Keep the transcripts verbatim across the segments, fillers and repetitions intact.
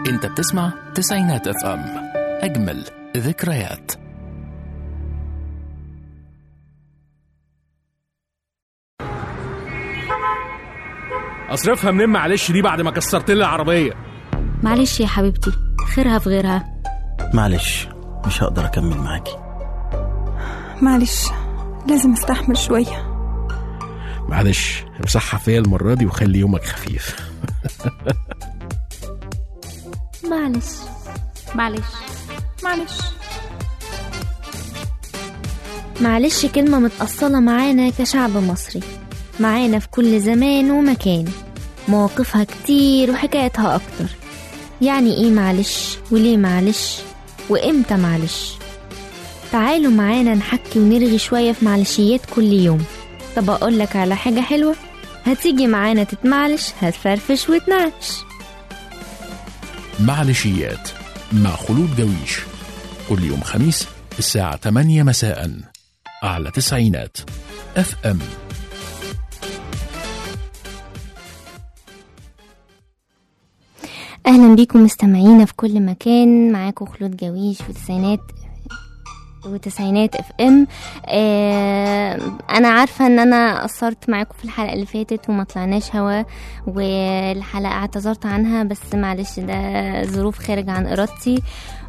انت بتسمع تسعينات اف ام، اجمل ذكريات. اصرفها منين معلش دي بعد ما كسرت لي العربيه؟ معلش يا حبيبتي، خيرها في غيرها. معلش مش هقدر اكمل معاكي. معلش لازم استحمل شويه. معلش امسحها فيا المره دي وخلي يومك خفيف. معلش معلش معلش معلش كلمة متأصلة معانا كشعب مصري، معانا في كل زمان ومكان، مواقفها كتير وحكايتها أكتر. يعني إيه معلش وليه معلش وإمتى معلش؟ تعالوا معانا نحكي ونرغي شوية في معلشيات كل يوم. طب أقولك على حاجة حلوة، هتيجي معانا تتمعلش هتفرفش وتنعش. معلشيات مع خلود جويش، كل يوم خميس الساعة ثمانية مساء على تسعينات اف ام. اهلا بيكم مستمعينا في كل مكان، معاكم خلود جويش في تسعينات وتسعينات اف ام. آه انا عارفه ان انا قصرت معاكم في الحلقه اللي فاتت وما طلعناش هوا، والحلقه اعتذرت عنها، بس معلش ده ظروف خارج عن ارادتي.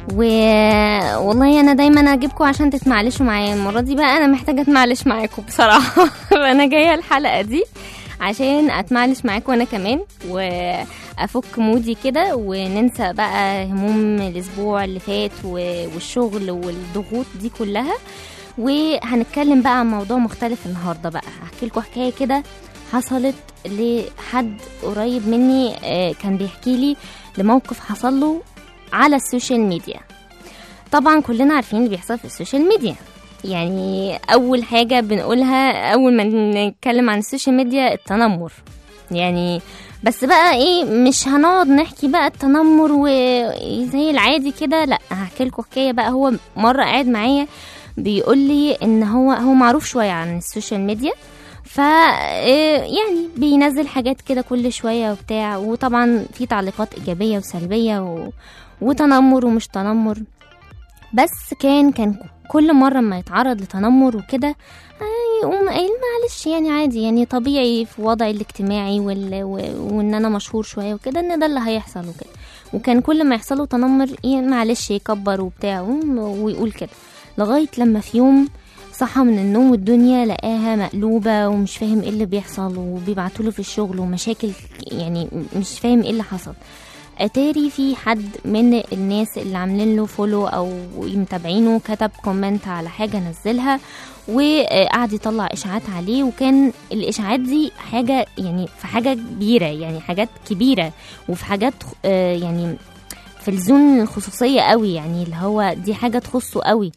والله انا دايما اجيبكم عشان تتمعلشوا معايا، المره دي بقى انا محتاجه اتمعلش معاكم بصراحه. انا جايه الحلقه دي عشان اتمعلش معاكم انا كمان، وافك مودي كده وننسى بقى هموم الاسبوع اللي فات والشغل والضغوط دي كلها. وهنتكلم بقى عن موضوع مختلف النهارده. بقى هحكي لكم حكايه كده حصلت لحد قريب مني، كان بيحكي لي لموقف حصل له على السوشيال ميديا. طبعا كلنا عارفين اللي بيحصل في السوشيال ميديا، يعني اول حاجه بنقولها اول ما نتكلم عن السوشيال ميديا التنمر. يعني بس بقى ايه، مش هنقعد نحكي بقى التنمر وزي العادي كده، لا هحكي لكم حكايه بقى. هو مره قاعد معايا بيقول لي ان هو هو معروف شويه عن السوشيال ميديا، ف يعني بينزل حاجات كده كل شويه وبتاع، وطبعا في تعليقات ايجابيه وسلبيه و... وتنمر ومش تنمر. بس كان كان كل مرة ما يتعرض لتنمر وكده يقوم قايل معلش يعني عادي، يعني طبيعي في وضعي الاجتماعي وال... وان انا مشهور شوية وكده ان ده اللي هيحصل وكده. وكان كل ما يحصله تنمر معلش يكبر وبتاع ويقول كده، لغاية لما في يوم صحى من النوم والدنيا لقاها مقلوبة ومش فاهم ايه اللي بيحصل، وبيبعتوله في الشغل ومشاكل، يعني مش فاهم ايه اللي حصل. اتاري في حد من الناس اللي عاملين له فولو او متابعينه كتب كومنت على حاجه نزلها، وقعد يطلع اشاعات عليه. وكان الاشاعات دي حاجه يعني في حاجه كبيره، يعني حاجات كبيره وفي حاجات يعني في الزون الخصوصيه قوي، يعني اللي هو دي حاجه تخصه قوي.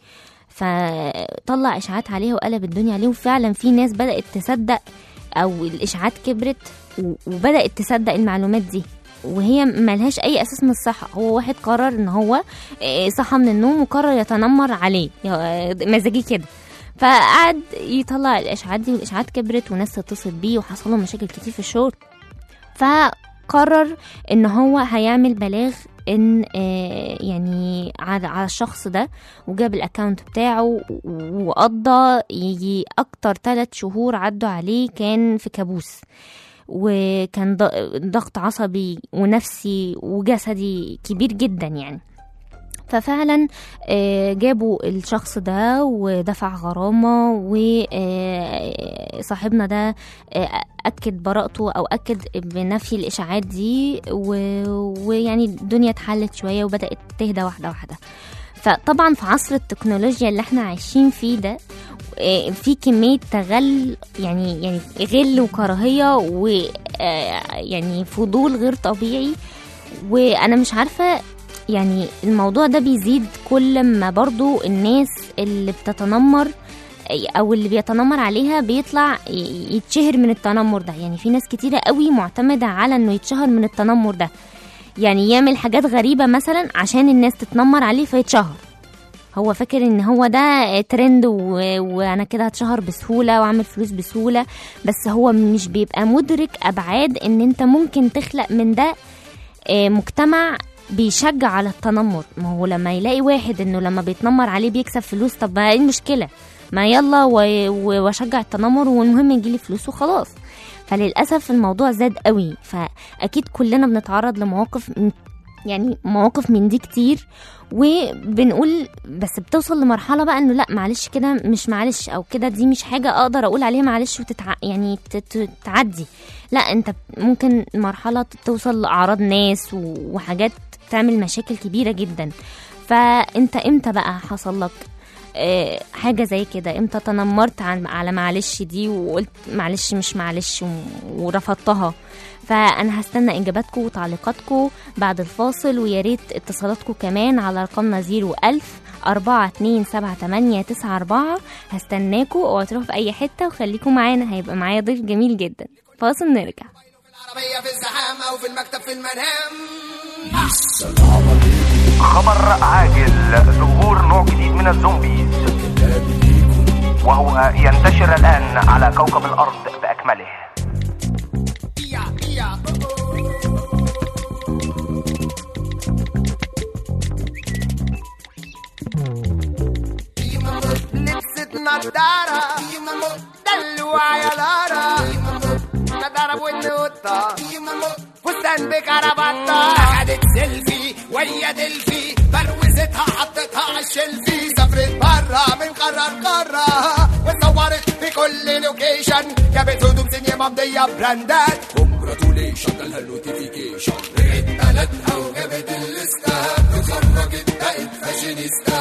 فطلع اشاعات عليه وقلب الدنيا عليه، وفعلا في ناس بدات تصدق، او الاشاعات كبرت وبدات تصدق المعلومات دي وهي ملهاش اي اساس من الصحه. هو واحد قرر ان هو صحى من النوم وقرر يتنمر عليه مزاجي كده، فقعد يطلع الاشاعات دي، والاشاعات كبرت وناس تتصل بيه وحصل له مشاكل كتير في الشغل. فقرر ان هو هيعمل بلاغ ان يعني على الشخص ده، وجاب الاكاونت بتاعه وقضى يجي اكتر ثلاث شهور عدوا عليه كان في كابوس، وكان ضغط عصبي ونفسي وجسدي كبير جدا يعني. ففعلا جابوا الشخص ده ودفع غرامة، وصاحبنا ده أكد براءته أو أكد بنفي الإشاعات دي، ويعني الدنيا اتحلت شوية وبدأت تهدى واحدة واحدة. فطبعا في عصر التكنولوجيا اللي احنا عايشين فيه ده في كمية تغل، يعني يعني غل وكراهية ويعني فضول غير طبيعي. وانا مش عارفة يعني الموضوع ده بيزيد كل ما برضو الناس اللي بتتنمر او اللي بيتنمر عليها بيطلع يتشهر من التنمر ده. يعني في ناس كتيرة قوي معتمدة على انه يتشهر من التنمر ده، يعني يعمل حاجات غريبة مثلا عشان الناس تتنمر عليه فيتشهر. هو فاكر ان هو ده ترند و... وانا كده هتشهر بسهولة واعمل فلوس بسهولة، بس هو مش بيبقى مدرك ابعاد ان انت ممكن تخلق من ده مجتمع بيشجع على التنمر. ما هو لما يلاقي واحد انه لما بيتنمر عليه بيكسب فلوس، طب ما ايه المشكله؟ ما يلا واشجع التنمر والمهم يجيلي فلوس وخلاص. فللاسف الموضوع زاد قوي. فاكيد كلنا بنتعرض لمواقف، يعني مواقف من دي كتير، وبنقول بس بتوصل لمرحله بقى انه لا معلش كده مش معلش، او كده دي مش حاجه اقدر اقول عليها معلش وتتع... يعني تتعدي. لا، انت ممكن مرحله توصل لاعراض ناس وحاجات تعمل مشاكل كبيره جدا. فانت امتى بقى حصل لك اه حاجه زي كده؟ امتى تنمرت على معلش دي وقلت معلش مش معلش ورفضتها؟ فأنا هستنى إجاباتكم وتعليقاتكم بعد الفاصل، ويا ريت اتصالاتكم كمان على رقمنا زيرو ألف أربعة اتنين سبعة تمانية تسعة أربعة. هستناكم، اوعوا تروحوا في أي حتة وخليكم معانا، هيبقى معايا ضيف جميل جدا. فاصل نرجع. في الزحام أو في المكتب في المنام. خبر عاجل، ظهور نوع جديد من الزومبيز وهو ينتشر الآن على كوكب الأرض بأكمله. لبست نضارة دلوع يا لارا، نضارة بودن قطة فستان بكرافطة، أخدت سيلفي ويا دلفي بروزتها حطتها عالشلفي، سافرت برا من قارة لقارة وصورت في كل لوكيشن، جابت هدوم سينما ممضية براندات، كونجراتوليشن جالها النوتيفيكيشن، رجعت بلدها وجابت الليستة، اتخرجت بقت فاشينيستا.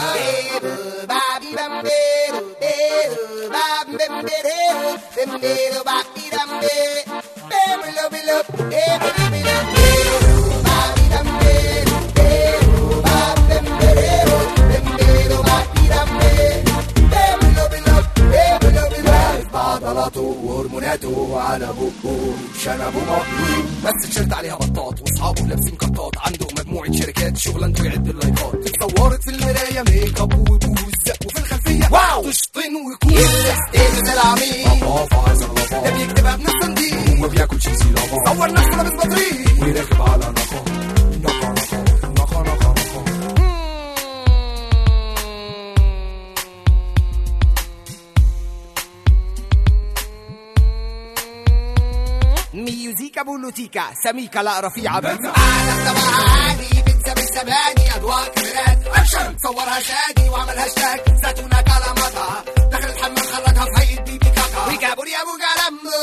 عضلاته وهرموناته على بقه شنبه مقلوب، بس تيشيرت عليها بطاط واصحابه لابسين قطاط، عنده مجموعه شركات شغلانته يعد اللايكات، اتصورت في المرايه ميك اب وبوز، وفي الخلفيه واو تشطين وكوز، ستيل العميق ده بيكتبها بنفس نضيف وبياكل شيزي لافا، صور نفسه لابس بطريق ويراكب على نقا نقا نقا نقا نقا نقا. ميوزيكا بولوتيكا سميكا لا رفيعة بنت أعلى طبعها عالي بنسى بالسباني أضواء كاميرات أكشن صورها شادي وعمل هاشتاج زيتونة كلاماتها، دخل الحمام خرجها في هيئة بيبي كاكا ويجابوا يا أبو جلمبو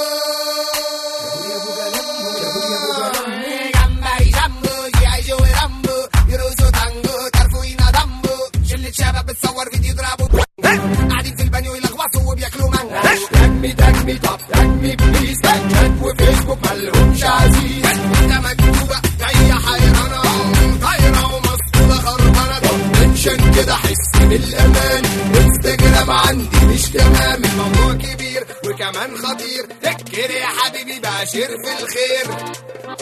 جمبري جامبو يعيشوا ويرمبو يروسوا تانجو ترفوينا دمبو، شلة شباب بتصور فيديو يضربوا قاعدين في البانيو يلغوصوا وبياكلوا مانجا، تاكمي تاكمي طب تاكمي بليز تاكمي وفيسبوك ملهمش عزيز، انت مكتوبة جاية حيرانة طايرة ومسطولة خربانة، منشن كده حس بالأمان، انستجرام عندي مش تمام، الموضوع كبير وكمان خطير، فكر يا حبيبي باشر في الخير.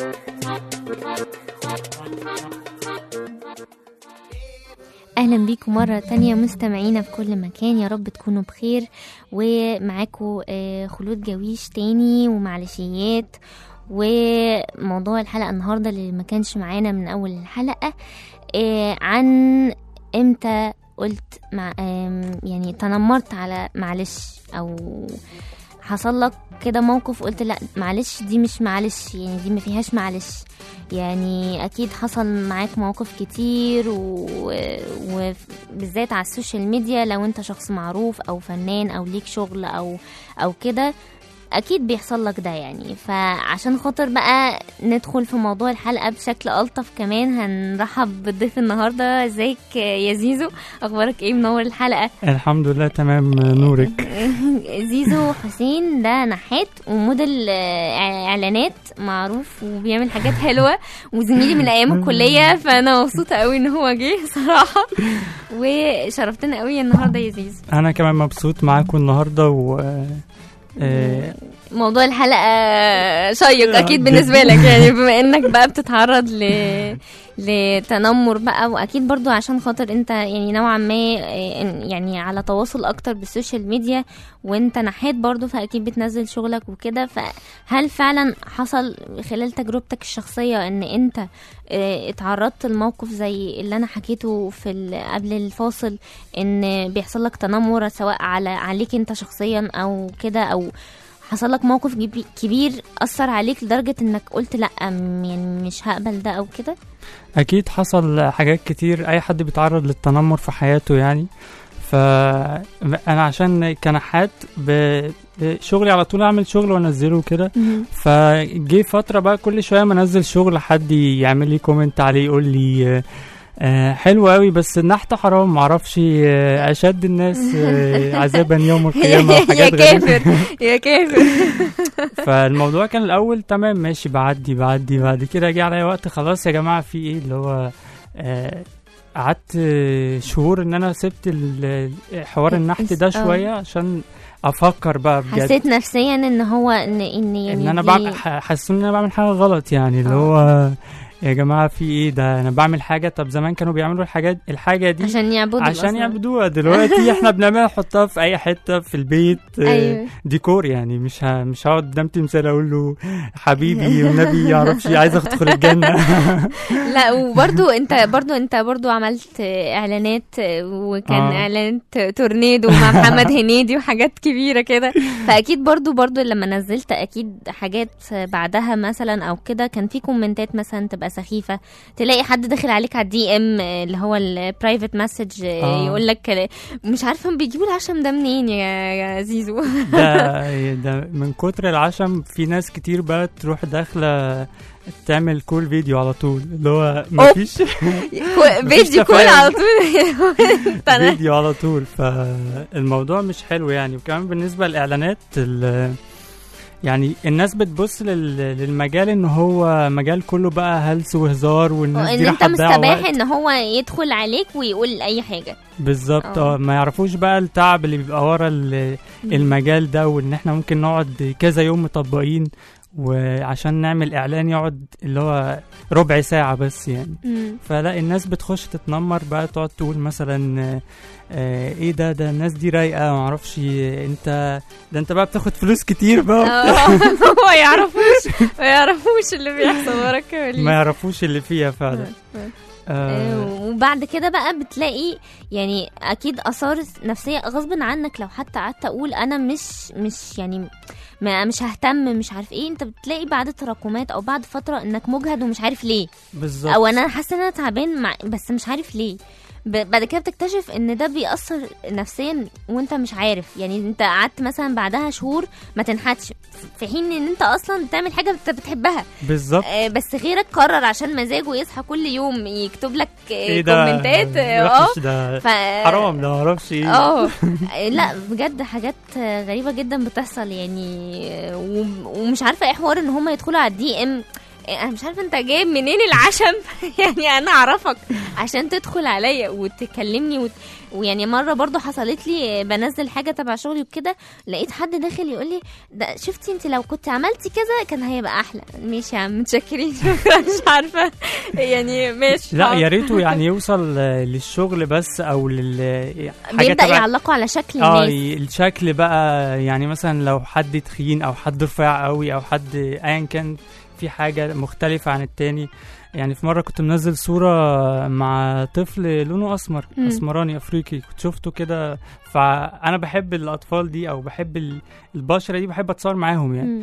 اهلا بيكم مرة تانية مستمعينا في كل مكان، يا رب تكونوا بخير. ومعاكم خلود جويش تاني ومعلشيات. وموضوع الحلقة النهاردة اللي ما كانش معانا من اول الحلقة عن امتى قلت مع يعني تنمرت على معلش، او حصل لك كده موقف قلت لا معلش دي مش معلش، يعني دي ما فيهاش معلش. يعني اكيد حصل معاك مواقف كتير، وبالذات على السوشيال ميديا لو انت شخص معروف او فنان او ليك شغل او او كده اكيد بيحصل لك ده يعني. فعشان خاطر بقى ندخل في موضوع الحلقة بشكل ألطف كمان، هنرحب بالضيف النهاردة. ازيك يا زيزو؟ اخبارك ايه؟ منور الحلقة. الحمد لله تمام. نورك. زيزو حسين ده نحات وموديل اعلانات معروف وبيعمل حاجات حلوة، وزميلي من ايام الكلية، فانا مبسوطة قوي ان هو جه صراحة، وشرفتنا قوي النهاردة يا زيزو. انا كمان مبسوط معاكم النهاردة و آه موضوع الحلقة شيق اكيد بالنسبة لك، يعني بما انك بقى بتتعرض ل لتنمر بقى، واكيد برضو عشان خاطر انت يعني نوعا ما يعني على تواصل اكتر بالسوشيال ميديا وانت نحات برضو، فاكيد بتنزل شغلك وكده. فهل فعلا حصل خلال تجربتك الشخصية ان انت اتعرضت لموقف زي اللي انا حكيته في قبل الفاصل، ان بيحصل لك تنمر سواء على عليك انت شخصيا او كده، او حصل لك موقف كبير أثر عليك لدرجة انك قلت لا يعني مش هقبل ده او كده؟ اكيد حصل حاجات كتير، اي حد بيتعرض للتنمر في حياته يعني. فانا عشان كنحات بشغلي على طول اعمل شغل وانزله كده، فجي فترة بقى كل شوية ما انزل شغل حد يعمل لي كومنت عليه يقول لي آه حلو قوي بس النحت حرام، معرفش آه اشد الناس آه عذابا يوم القيامه وحاجات غريبه. يا كافر يا كافر. فالموضوع كان الاول تمام ماشي، بعدي بعدي بعد كده جه عليا وقت خلاص يا جماعه في ايه اللي هو قعدت آه شهور ان انا سبت حوار النحت ده شويه عشان افكر بقى بجد. حسيت نفسيا ان هو ان ان يعني ان انا بعمل حاسس ان انا بعمل حاجه غلط يعني اللي هو يا جماعه في ايه ده، انا بعمل حاجه. طب زمان كانوا بيعملوا الحاجات الحاجه دي عشان يعبدوا عشان يعبدوها، دلوقتي احنا بنعملها نحطها في اي حته في البيت. أيوة. ديكور يعني، مش ها مش هقعد قدام تمثال اقول له حبيبي والنبي يعرفش عايز ادخل الجنه. لا وبرده انت برده انت برده عملت اعلانات، وكان آه. اعلانات تورنيدو مع محمد هنيدي وحاجات كبيره كده، فاكيد برده برده لما نزلت اكيد حاجات بعدها مثلا او كده كان في كومنتات مثلا تبقى سخيفه، تلاقي حد داخل عليك على الدي ام اللي هو البرايفت مسج آه. يقول لك مش عارفه بيجيبوا العشم ده منين يا زيزو. ده ده من كتر العشم في ناس كتير بقى تروح داخله تعمل كول فيديو على طول، اللي هو مفيش فيديو كول على طول فيديو على طول. فالموضوع مش حلو يعني. وكمان بالنسبه للاعلانات يعني الناس بتبص للمجال ان هو مجال كله بقى هلس وهزار، والناس دي راح تضيع وقت، ان انت مستباح ان هو يدخل عليك ويقول اي حاجه بالظبط. اه ما يعرفوش بقى التعب اللي بيبقى ورا المجال ده، وان احنا ممكن نقعد كذا يوم مطبقين وعشان نعمل اعلان يقعد اللي هو ربع ساعه بس يعني. مم. فلا الناس بتخش تتنمر بقى، تقعد تقول مثلا آه ايه ده ده الناس دي رايقه ما اعرفش انت ده انت بقى بتاخد فلوس كتير بقى. ما يعرفوش ما يعرفوش اللي بيحصل وراك، ما يعرفوش اللي فيها فعلا. آه. وبعد كده بقى بتلاقي يعني اكيد اثار نفسيه غصب عنك، لو حتى قعدت اقول انا مش مش يعني ما مش ههتم مش عارف ايه، انت بتلاقي بعد تراكمات او بعد فتره انك مجهد ومش عارف ليه بالظبط، او انا حاسه ان انا تعبان مع بس مش عارف ليه. بعد كده بتكتشف ان ده بيأثر نفسيا وانت مش عارف، يعني انت قعدت مثلا بعدها شهور ما تنحتش، في حين ان انت اصلا بتعمل حاجه انت بتحبها بالظبط. آه بس غيرك قرر عشان مزاجه يصحى كل يوم يكتب لك آه كومنتات اه ف... حرام ده ما اعرفش ايه. اه لا بجد حاجات غريبه جدا بتحصل يعني. ومش عارفه ايه حوار ان هم يدخلوا على الدي ام، انا مش عارفه انت جايب منين العشم يعني انا اعرفك عشان تدخل عليا وتكلمني وت... ويعني مره برضو حصلت لي بنزل حاجه تبع شغلي وكده، لقيت حد داخل يقول لي ده شفتي انت لو كنت عملتي كذا كان هيبقى احلى. ماشي يا عم متشكرين مش عارفه يعني ماشي. لا يا ريته يعني يوصل للشغل بس او لل بيبدا يعلقوا على شكل اه الناس، الشكل بقى يعني مثلا لو حد تخين او حد رفيع قوي او حد ايا كان في حاجة مختلفة عن التاني. يعني في مرة كنت منزل صورة مع طفل لونه أسمر م. أسمراني أفريقي، كنت شفته كده، فأنا بحب الأطفال دي أو بحب البشرة دي، بحب أتصور معاهم يعني.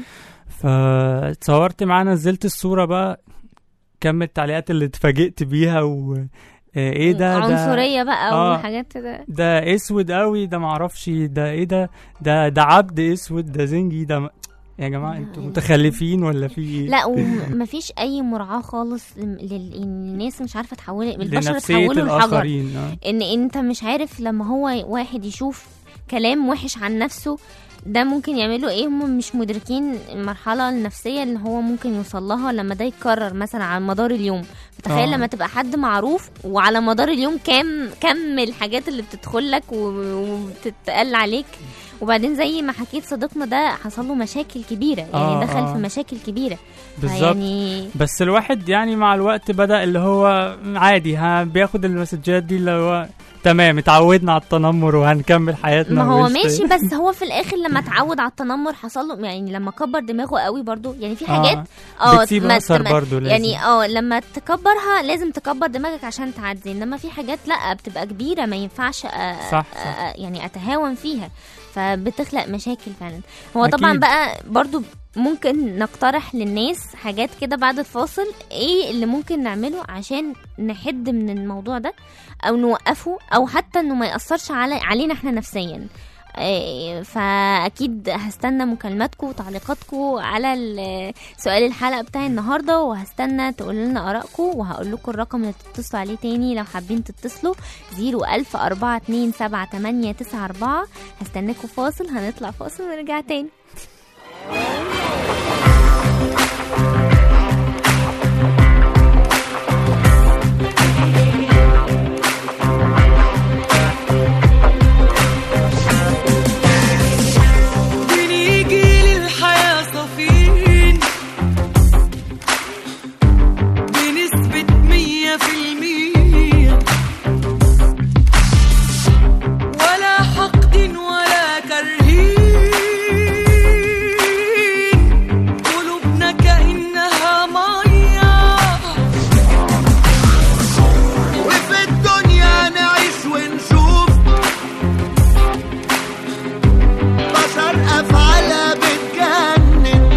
فتصورت معاه، نزلت الصورة بقى، كم التعليقات اللي اتفاجئت بيها و ايه ده عنصريه بقى آه وحاجات كده، ده اسود قوي، ده معرفش ده ايه ده ده ده عبد اسود، ده زنجي، ده يا جماعه انتوا متخلفين ولا في ايه؟ لا ومفيش اي مراعاه خالص للناس، مش عارفه تحول البشر تحوله لحجر. آه. ان انت مش عارف لما هو واحد يشوف كلام وحش عن نفسه ده ممكن يعملوا ايه، هم مش مدركين المرحله النفسيه اللي هو ممكن يوصل لها لما ده يتكرر مثلا على مدار اليوم. تخيل لما تبقى حد معروف وعلى مدار اليوم كام كم الحاجات اللي بتدخل لك وبتتقال عليك، وبعدين زي ما حكيت صديقنا ده حصل له مشاكل كبيره، يعني آه دخل آه. في مشاكل كبيره بالظبط. يعني بس الواحد يعني مع الوقت بدأ اللي هو عادي، ها بياخد المسجات دي اللي هو تمام اتعودنا على التنمر وهنكمل حياتنا. ما هو وقشطة. ماشي، بس هو في الاخر لما اتعود على التنمر حصل له يعني لما كبر دماغه قوي برضو، يعني في حاجات اه بتسيب ما- اثر ما- برضو لازم. يعني اه لما تكبرها لازم تكبر دماغك عشان تعدي، انما في حاجات لا بتبقى كبيره ما ينفعش أ- صح، أ- صح. يعني اتهاون فيها، فبتخلق مشاكل فعلا. هو أكيد. طبعا بقى برضو ممكن نقترح للناس حاجات كده بعد الفاصل، ايه اللي ممكن نعمله عشان نحد من الموضوع ده او نوقفه، او حتى انه ما يأثرش على علينا احنا نفسيا. إيه، فاكيد هستنى مكالماتكم وتعليقاتكم على ال- سؤال الحلقه بتاع النهارده، وهستنى تقولوا لنا ارائكم، وهقول لكم الرقم اللي تتصلوا عليه تاني لو حابين تتصلوا صفر ألف أربعة اتنين سبعة تمانية تسعة أربعة. هستناكم فاصل، هنطلع فاصل ونرجع تاني. بنيجي للحياة صافين بنسبة مية في المية، ولا حقد ولا كرهين، قلوبنا كأنها مية، وفي الدنيا نعيش ونشوف بشر أفعالها بتجنن،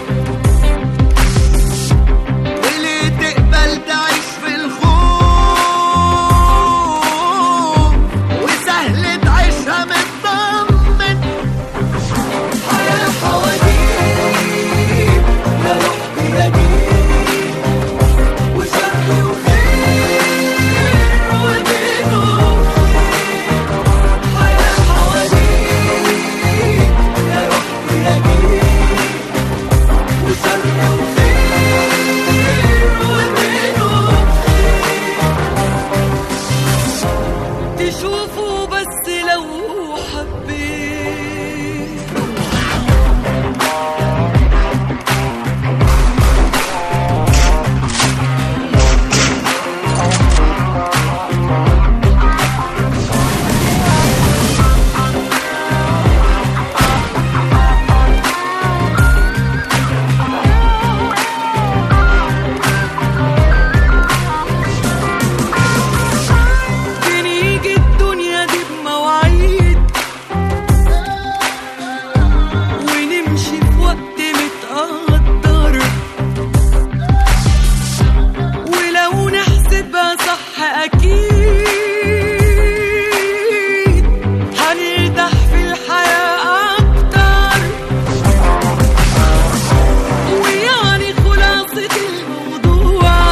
واللي تقبل تعيش في الخوف وسهل تعيشها مطمن. حياة حواديت يا روح بيديك، وشر وخير ودينه خير. حياة حواديت يا روح بيديك، وشر وخير ودينه خير. تشوفوا بس لو حبيت. بنيجي الدنيا دي بمواعيد، ونمشي في وقت متقدر، ولو نحسبها صح أكيد هنرتاح في الحياة أكتر. ويعني خلاصة الموضوع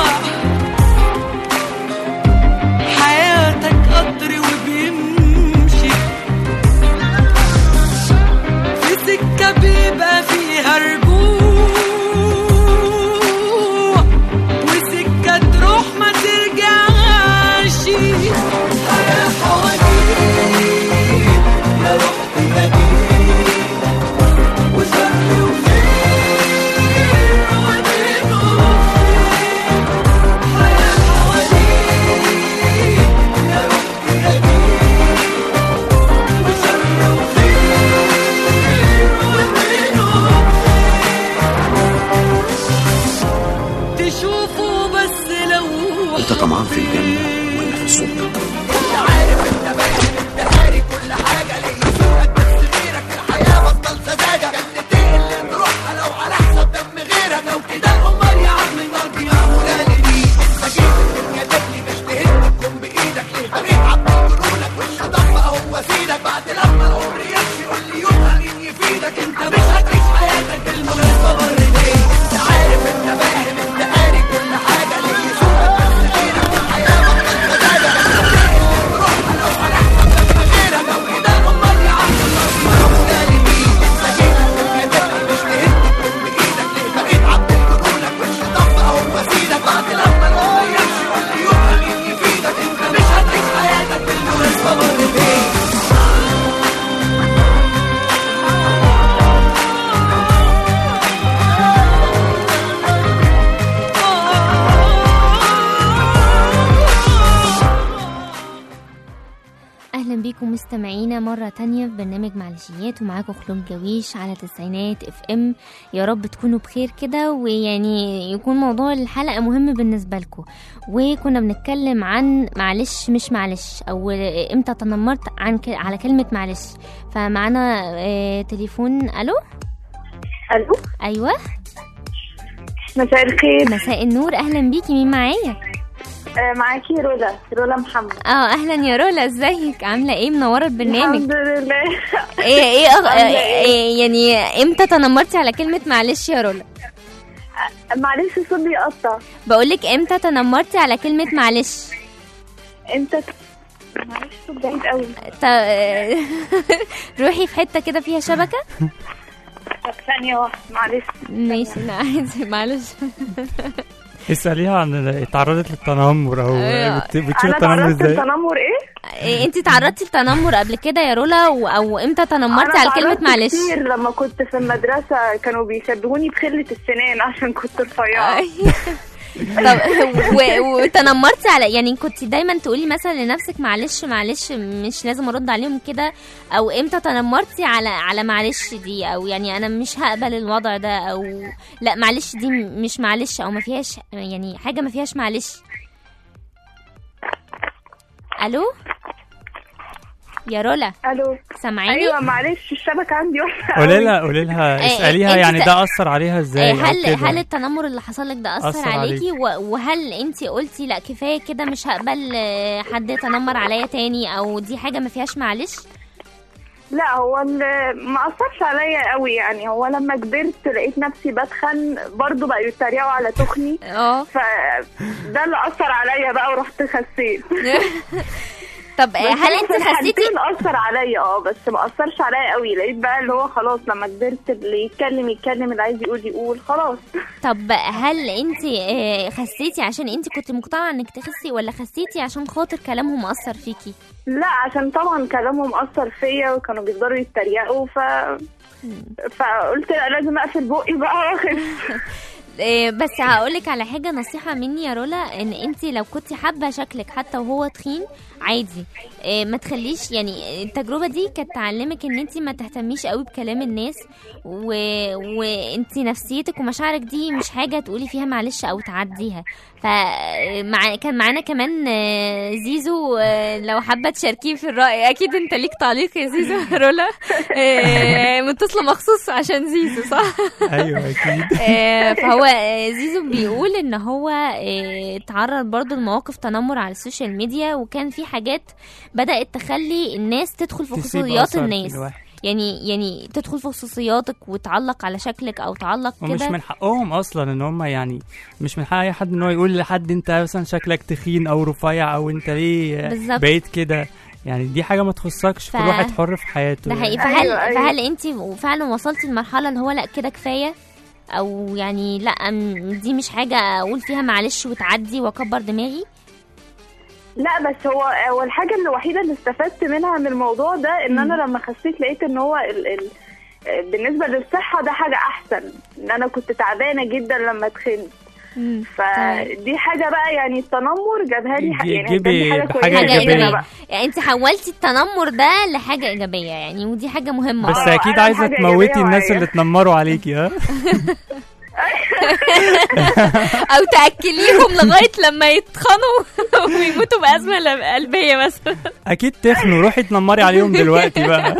حياتك قطر وبيمشي في سكة بيبقى فيها رجوع، وسكة تروح ما ترجعش. حياة حواديت يا روح بيديك، وشر وخير ودينه خير. حياة حواديت يا روح بيديك، وشر وخير ودينه خير. تشوفوا بس لو انت طمعان في الجنة ولا في السلطة؟ انت عارف انت باين انت قاري كل حاجة ليه يسوقك، بس غيرك في الحياة بطل سذاجة. جنتين اللي نروحها لو على حساب دم غيرك، لو كده امال يا عم النار دي معمولة ليه؟ انت جيت الدنيا تبني مش تهد تكون بايدك، ليه بغيت عبد جنونك والشيطان بقى هو سيدك؟ بعد لما العمر يمشي قول لي يوم مين يفيدك؟ انت مش هتعيش حياتك بالمناسبة بر ليه؟ انت عارف انت فاهم انت قاري كل حاجة ليه يسوقك، بس غيرك في الحياة بطل سذاجة. جنتين مستمعينا مرة تانية في برنامج معلشيات، ومعاكم خلود جويش على تسعينات اف ام. يا رب تكونوا بخير كده، ويعني يكون موضوع الحلقة مهم بالنسبة لكم. وكنا بنتكلم عن معلش مش معلش، او امتى تنمرت عن ك... على كلمة معلش. فمعنا اه تليفون. الو الو ايوه مساء الخير. مساء النور، اهلا بيكي. مين معايا؟ آه معاكي رولا رولا محمد. اه اهلا يا رولا، ازيك؟ عامله ايه؟ منوره البرنامج. الحمد لله. ايه ايه, أغ... إيه يعني امتى تنمرتي على كلمه معلش يا رولا؟ آه معلش الصوت بيقطع. بقولك امتى تنمرتي على كلمه معلش؟ امتى معلش الصوت بعيد قوي. ت... روحي في حته كده فيها شبكه. طب ثانيه واحده معلش. ماشي لا عادي معلش. اسأليها عن اتعرضت للتنمر او بتشوف التنمر ازاي. انا تعرضت للتنمر ايه؟ إيه انت تعرضتي للتنمر قبل كده يا رولا و... او امتى تنمرتي على كلمه معلش؟ انا كتير لما كنت في المدرسه كانوا بيشبهوني بخله السنان عشان كنت رفيعه. طب و... وتنمرتي على يعني كنت دايما تقولي مثلا لنفسك معلش معلش مش لازم ارد عليهم كده، او امتى تنمرتي على على معلش دي، او يعني انا مش هقبل الوضع ده، او لا معلش دي مش معلش، او ما فيهاش يعني حاجه ما فيهاش معلش؟ الو يا رولا. الو سامعيني؟ ايوه معلش الشبكه عندي وحشه. قولي لها قولي لها اساليها يعني ده اثر عليها ازاي؟ هل هل التنمر اللي حصل لك ده اثر, أثر عليكي؟ وهل انت قلتي لا كفايه كده مش هقبل حد يتنمر عليا تاني، او دي حاجه ما فيهاش معلش؟ لا هو ما اثرش عليا قوي يعني. هو لما كبرت لقيت نفسي بتخن برضو بقى يتريقوا على تخني. اه فده اللي اثر عليا بقى ورحت خسيت. طب هل انت خسيتي؟ اثر عليا اه بس ما اثرش عليا قوي. لقيت بقى اللي هو خلاص لما كبرت اللي يتكلم يتكلم، اللي عايز يقول يقول خلاص. طب هل انت خسيتي عشان انت كنت مقتنعه انك تخسي، ولا خسيتي عشان خاطر كلامهم اثر فيكي؟ لا عشان طبعا كلامهم اثر فيا وكانوا بيقدروا يتريقوا، ف فقلت لا لازم اقفل بقي بقى واخف. بس هقولك على حاجة نصيحة مني يا رولا، ان انتي لو كنتي حابة شكلك حتى وهو تخين عادي، ما تخليش يعني التجربة دي كانت تعلمك ان انتي ما تهتميش قوي بكلام الناس، و... وانتي نفسيتك ومشاعرك دي مش حاجة تقولي فيها معلش او تعديها. فمع... كان معانا كمان زيزو، لو حابة تشاركيه في الرأي. اكيد انت ليك تعليق يا زيزو. رولا متصلة مخصوص عشان زيزو صح؟ ايوه اكيد. فهو زيزو بيقول ان هو اتعرض برضو لمواقف تنمر على السوشيال ميديا، وكان في حاجات بدأت تخلي الناس تدخل في خصوصيات الناس، يعني يعني تدخل في خصوصياتك وتعلق على شكلك او تعلق كده. ومش من حقهم اصلا ان هم يعني مش من حق اي حد ان هو يقول لحد انت مثلا شكلك تخين او رفيع او انت ليه بقيت كده. يعني دي حاجه ما تخصكش، ف... كل واحد حر في حياته. ده حقيقي. فهل أيوة أيوة. فهل انت فعلا وصلتي لمرحله اللي هو لا كده كفايه، او يعني لا دي مش حاجه اقول فيها معلش وتعدي واكبر دماغي؟ لا بس هو هو الحاجه الوحيده اللي استفدت منها من الموضوع ده ان انا لما خسيت لقيت ان هو ال ال بالنسبه للصحه ده حاجه احسن. ان انا كنت تعبانه جدا لما تخنت، فدي حاجه بقى يعني التنمر جابها لي يعني دي حاجه كويسه ايجابيه بقى. يعني انت حولتي التنمر ده لحاجه ايجابيه يعني، ودي حاجه مهمه. بس اكيد عايزه تموتي الناس اللي اتنمروا عليكي. ها او تاكليهم لغايه لما يتخنوا ويموتوا بازمه قلبيه مثلا. اكيد تخنوا، روحي تنمري عليهم دلوقتي بقى.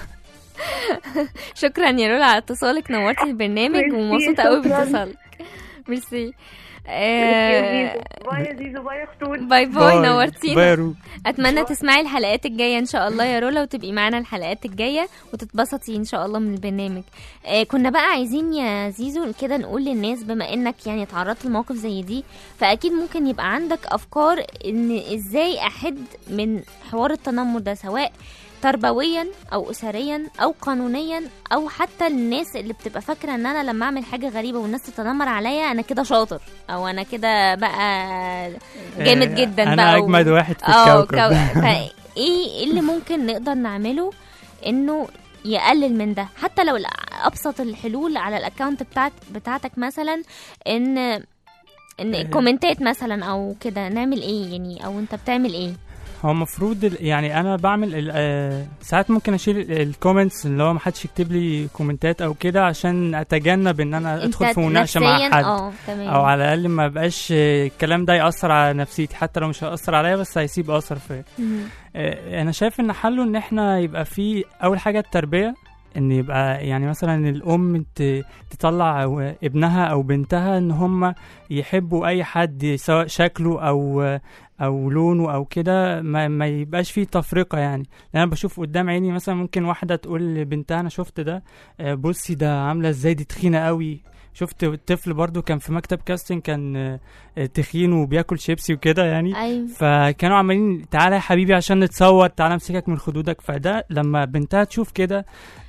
شكرا يا رولا على اتصالك، نورتي البرنامج ومبسوطه قوي باتصالك. ميرسي. باي يا زيزو، باي يا اختون. باي باي، نورتينا. اتمنى تسمعي الحلقات الجايه ان شاء الله يا رولا، وتبقي معانا الحلقات الجايه وتتبسطي ان شاء الله من البرنامج. آه كنا بقى عايزين يا زيزو كده نقول للناس، بما انك يعني اتعرضت لمواقف زي دي، فاكيد ممكن يبقى عندك افكار ان ازاي احد من حوار التنمر ده، سواء تربويا او اسريا او قانونيا، او حتى الناس اللي بتبقى فاكره ان انا لما اعمل حاجه غريبه والناس تتنمر عليا انا كده شاطر، او انا كده بقى جامد جدا أنا بقى انا اجمد و... واحد في الكوكب. فايه اللي ممكن نقدر نعمله انه يقلل من ده؟ حتى لو ابسط الحلول على الاكونت بتاعت بتاعتك مثلا، ان ان كومنتات مثلا او كده، نعمل ايه يعني؟ او انت بتعمل ايه؟ هو المفروض يعني انا بعمل آه ساعات ممكن اشيل الكومنتس اللي هو ما حدش يكتب لي كومنتات او كده عشان اتجنب ان انا ادخل في مناقشه مع حد، او على الاقل ما بقاش الكلام ده ياثر على نفسيتي، حتى لو مش هياثر عليا بس هيسيب اثر فيا. آه انا شايف ان حله ان احنا يبقى في اول حاجه التربيه، ان يبقى يعني مثلا الام تطلع ابنها او بنتها ان هم يحبوا اي حد سواء شكله او او لونه او كده، ما, ما يبقاش فيه تفرقه. يعني انا بشوف قدام عيني مثلا ممكن واحده تقول لبنتها انا شفت ده، بصي ده عامله ازاي، دي تخينه قوي. شفت الطفل برضو كان في مكتب كاستنج كان تخين وبياكل شيبسي وكده يعني. أيوة. فكانوا عمالين تعالى يا حبيبي عشان نتصور، تعالى امسكك من خدودك. فده لما بنتها تشوف كده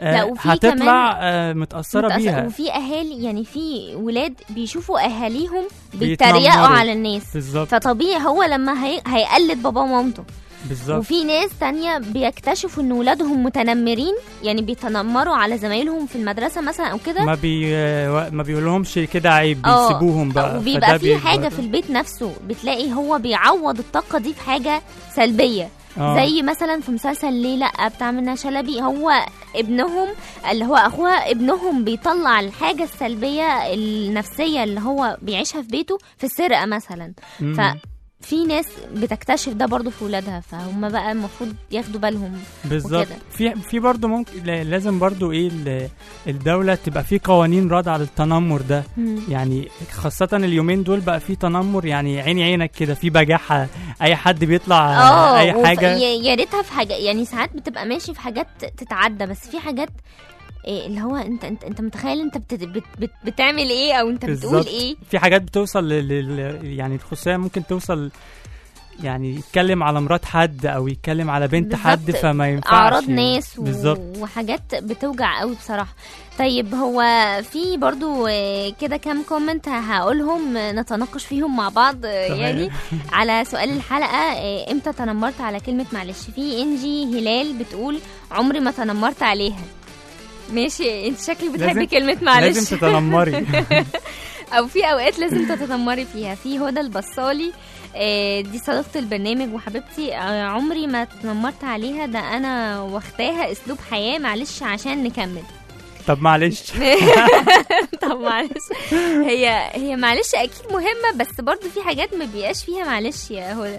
هتطلع متأثرة, متأثرة بيها. وفي اهالي يعني في ولاد بيشوفوا اهاليهم بيتريقوا على الناس بالزبط. فطبيعي هو لما هي... هيقلد بابا ومامته بالظبط. وفي ناس تانية بيكتشفوا ان ولادهم متنمرين، يعني بيتنمروا على زمايلهم في المدرسة مثلا او كده، ما بي ما بيقولهمش كده عيب، بيسيبوهم بقى. وبيبقى في حاجة في البيت نفسه بتلاقي هو بيعوض الطاقة دي في حاجة سلبية. أوه. زي مثلا في مسلسل ليه لأ بتاع منى شلبي، هو ابنهم اللي هو اخوها ابنهم بيطلع الحاجة السلبية النفسية اللي هو بيعيشها في بيته في السرقة مثلا. ف في ناس بتكتشف ده برضو في ولادها، فهم بقى المفروض ياخدوا بالهم بالظبط. في في برضو ممكن لازم برضو ايه الدولة تبقى في قوانين رادعة للتنمر ده. مم. يعني خاصة اليومين دول بقى في تنمر، يعني عيني عينك كده، في بجاحة، اي حد بيطلع اي حاجة. يا ريتها في حاجة يعني ساعات بتبقى ماشي في حاجات تتعدى، بس في حاجات إيه اللي هو انت انت انت متخيل انت بت بت بت بتعمل ايه او انت بالزبط. بتقول ايه. في حاجات بتوصل لل يعني الخصوصيه ممكن توصل، يعني يتكلم على مرات حد او يتكلم على بنت بالزبط. حد فما ينفعش، اعراض ناس و... بالزبط. وحاجات بتوجع قوي بصراحه. طيب هو في برضو كده كام كومنت هقولهم نتناقش فيهم مع بعض يعني على سؤال الحلقه، امتى تنمرت على كلمه معلش. في انجي هلال بتقول عمري ما تنمرت عليها. ماشي، انت شكلك بتحبي كلمة معلش. لازم تتنمري او في اوقات لازم تتنمري فيها. في هدى البصالي دي صديقة البرنامج وحبيبتي، عمري ما تنمرت عليها، ده انا واخداها اسلوب حياة، معلش عشان نكمل. طب معلش طب معلش هي هي معلش اكيد مهمة، بس برضو في حاجات ما بيبقاش فيها معلش يا هدى.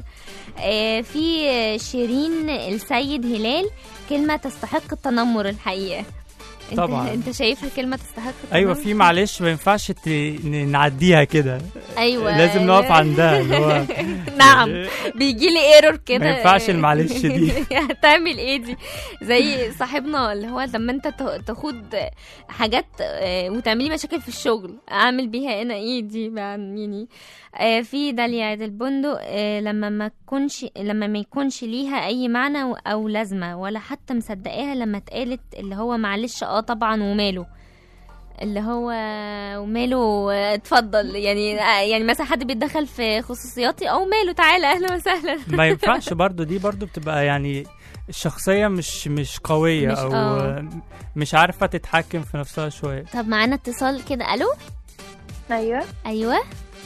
في شيرين السيد هلال، كلمة تستحق التنمر الحقيقة. طبعا انت شايف الكلمه تستحق التنمر؟ ايوه، في معلش ما ينفعش ت... نعديها كده. ايوه لازم نقف عندها اللي هو نعم بيجي لي ايرور كده، ما ينفعش المعلش دي. هتعمل ايه دي؟ زي صاحبنا اللي هو لما انت تاخد حاجات وتعملي مشاكل في الشغل، اعمل بيها انا ايه دي يعني. في داليا عيد البندق، لما ما تكونش لما ما يكونش ليها اي معنى او لازمه ولا حتى مصدقاها لما اتقالت، اللي هو معلش اه طبعا وماله، اللي هو وماله اتفضل يعني. يعني مثلا حد بيتدخل في خصوصياتي او ماله تعالى اهلا وسهلا. ما ينفعش برضو، دي برضو بتبقى يعني الشخصيه مش مش قويه مش او أوه. مش عارفه تتحكم في نفسها شويه. طب معانا اتصال كده. الو. ايوه ايوه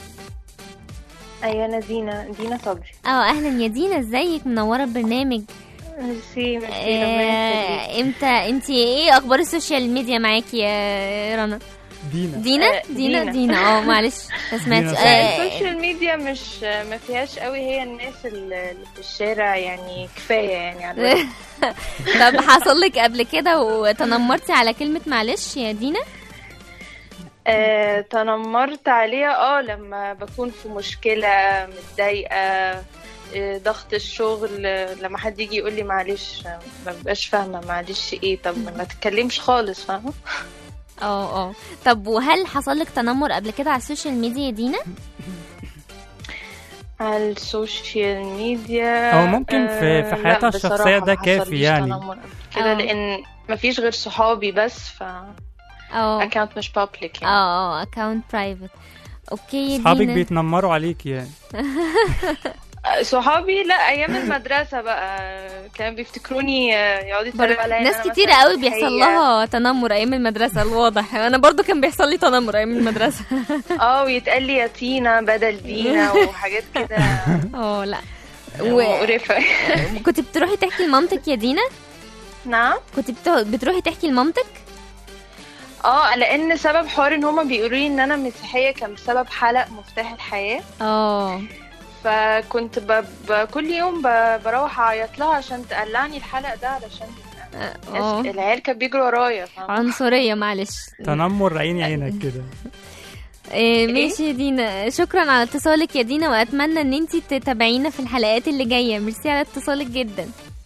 ايوه انا دينا دينا صبري. اه اهلا يا دينا، ازيك؟ منوره البرنامج. ميرسي ميرسي. آه امتى انت ايه اخبار السوشيال ميديا معاكي يا رنا؟ دينا دينا آه دينا دينا اه معلش ما سمعتش. آه السوشيال ميديا مش ما فيهاش قوي، هي الناس اللي في الشارع يعني كفايه يعني على طب حصل لك قبل كده وتنمرتي على كلمه معلش يا دينا؟ آه، تنمرت عليها اه لما بكون في مشكلة متضايقة، آه، ضغط الشغل، آه، لما حد يجي يقول لي معلش ما ببقاش فاهمة معلش ايه، طب ما تتكلمش خالص، فاهمة؟ اه اه طب وهل حصل لك تنمر قبل كده على السوشيال ميديا يا دينا؟ على السوشيال ميديا او ممكن في في حياتها الشخصية ده كافي يعني كده، لان مفيش غير صحابي بس، ف اه اكاونت مش بابليك يعني. اه اه اكاونت برايفت. اوكي. صحابك بيتنمروا عليك يعني؟ صحابي لا، ايام المدرسه بقى كانوا بيفتكروني يقعدوا يتريقوا عليا. ناس كتير قوي بيحصل لها تنمر ايام المدرسه، الواضح. انا برضو كان بيحصل لي تنمر ايام المدرسه. اه ويتقال لي يا تينا بدل دينا وحاجات كده. اه لا و... مقرفة. كنت بتروحي تحكي لمامتك يا دينا؟ نعم. كنت بت... بتروحي تحكي لمامتك؟ اه لان سبب حوار ان هما بيقولوا لي ان انا مسيحيه كان بسبب حلق مفتاح الحياه. اه فكنت ب... ب... كل يوم ب... بروح اعيط لها عشان تقلعني الحلق ده علشان اه العيال كانوا بيجروا ورايا. عنصريه معلش. تنمر عيني عينك كده. إيه ماشي يا دينا، شكرا على اتصالك يا دينا، واتمنى ان انتي تتابعينا في الحلقات اللي جايه. ميرسي على اتصالك جدا.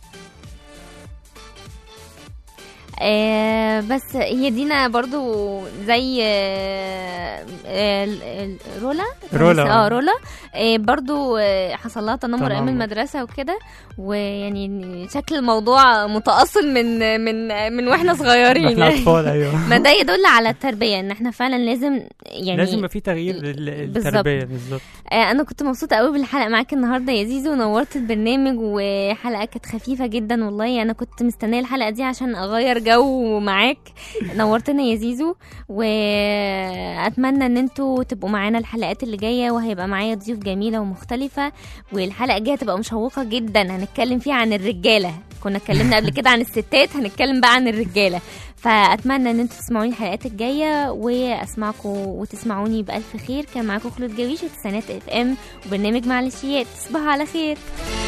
آه بس هي دينا برضو زي آه آه رولا رولا اه رولا آه برضو آه حصل لها تنمر ايام المدرسه وكده، ويعني شكل الموضوع متأصل من من من واحنا صغيرين. احنا اطفال. ايوه. ما ده يدل على التربيه، ان احنا فعلا لازم يعني لازم يبقى في تغيير للتربيه. بالظبط. آه انا كنت مبسوطه قوي بالحلقه معاك النهارده يا زيزو، نورت البرنامج، وحلقه كانت خفيفه جدا والله. انا كنت مستنيه الحلقه دي عشان اغير جو معاك. نورتنا يا زيزو، واتمنى ان انتوا تبقوا معانا الحلقات اللي جايه، وهيبقى معايا ضيوف جميله ومختلفه، والحلقه الجايه هتبقى مشوقه جدا. هنتكلم فيها عن الرجاله، كنا اتكلمنا قبل كده عن الستات، هنتكلم بقى عن الرجاله. فاتمنى ان انتوا تسمعوني الحلقات الجايه، واسمعكم وتسمعوني بالف خير. كان معاكم خلود جويش وتسعينات اف ام وبرنامج معلشيات. تصبحوا على خير.